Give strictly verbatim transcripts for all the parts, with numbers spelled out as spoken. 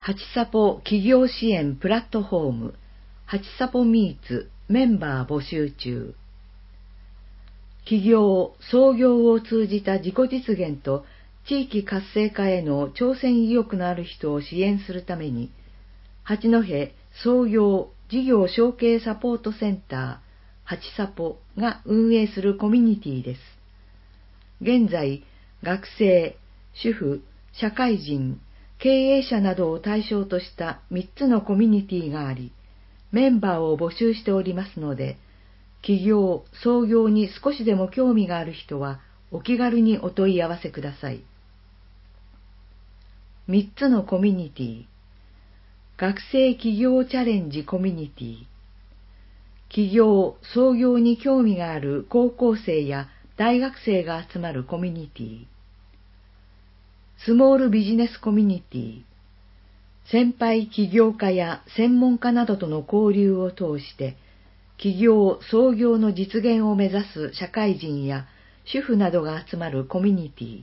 ハチサポ企業支援プラットフォーム、ハチサポミーツメンバー募集中。企業、創業を通じた自己実現と地域活性化への挑戦意欲のある人を支援するために、八戸創業事業承継サポートセンター、ハチサポが運営するコミュニティです。現在、学生、主婦、社会人、経営者などを対象としたみっつのコミュニティがあり、メンバーを募集しておりますので、起業、創業に少しでも興味がある人はお気軽にお問い合わせください。みっつのコミュニティ。学生起業チャレンジコミュニティ。起業、創業に興味がある高校生や大学生が集まるコミュニティ。スモールビジネスコミュニティ。先輩起業家や専門家などとの交流を通して、起業・創業の実現を目指す社会人や主婦などが集まるコミュニティ。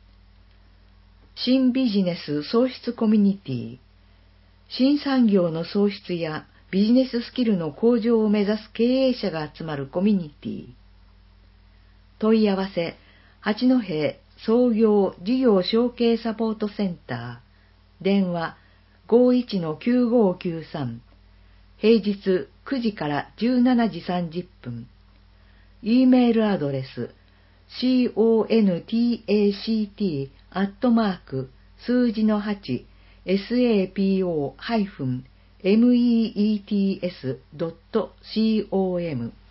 新ビジネス創出コミュニティ。新産業の創出やビジネススキルの向上を目指す経営者が集まるコミュニティ。問い合わせ、八戸創業事業承継サポートセンター。電話 ごーいちのきゅうごーきゅうさん。平日くじからじゅうしちじさんじゅっぷん。E メールアドレス コンタクト アットマーク数字の はち サポ メーツ ドット コム